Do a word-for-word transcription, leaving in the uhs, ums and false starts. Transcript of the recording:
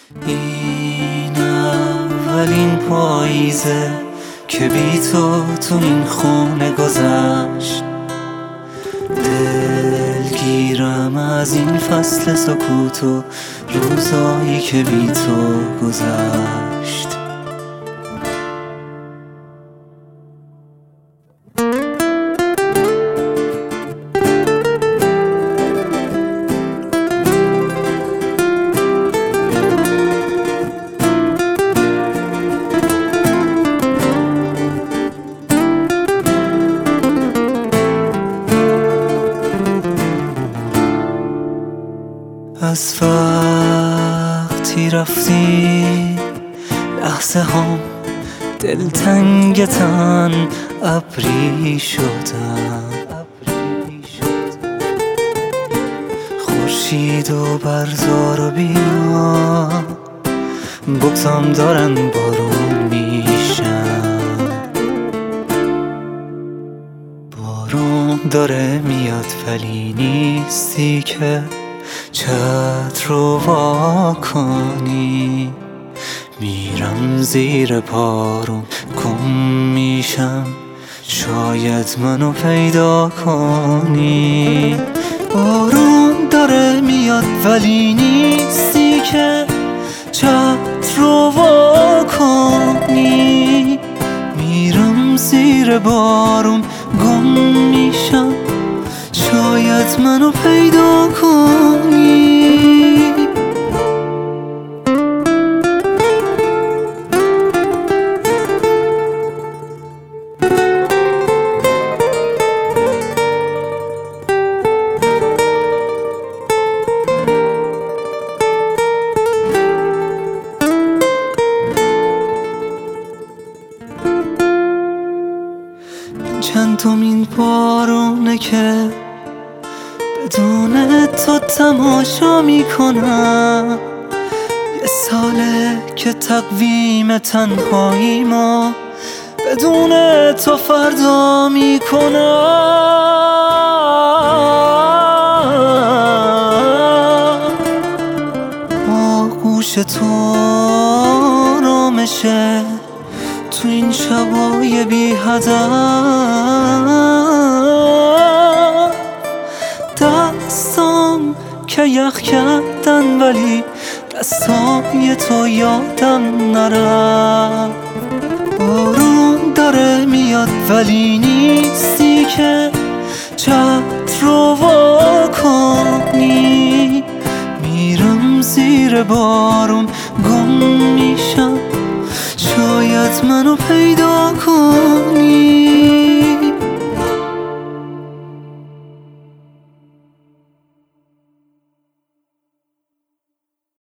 این اولین پاییزه که بی تو تو این خونه گذشت. دلگیرم از این فصل سکوت و روزایی که بی تو گذشت. از وقتی رفتی لحظه هم دلتنگتن ابری شدن. خورشید و برزار و بیا بگذام دارن بارون میشن. بارون داره میاد ولی نیستی که چتر رو وا کنی. میرم زیر بارون گم میشم، شاید منو پیدا کنی. بارون داره میاد ولی نیستی که چتر رو وا کنی. میرم زیر بارون گم میشم، شاید منو پیدا کنی. چندمین بارونه که بدون تو تماشا میکنم. یه ساله که تقویم تنهایی ما بدون تو فردا میکنم. آغوش تو آرامشه تو این شبای بی هدف. دستام که یخ کردن ولی دستای تو یادم نرفت. بارون داره میاد ولی نیستی که چتر رو وا کنی. میرم زیر بارون گم میشم، شاید منو پیدا کنی.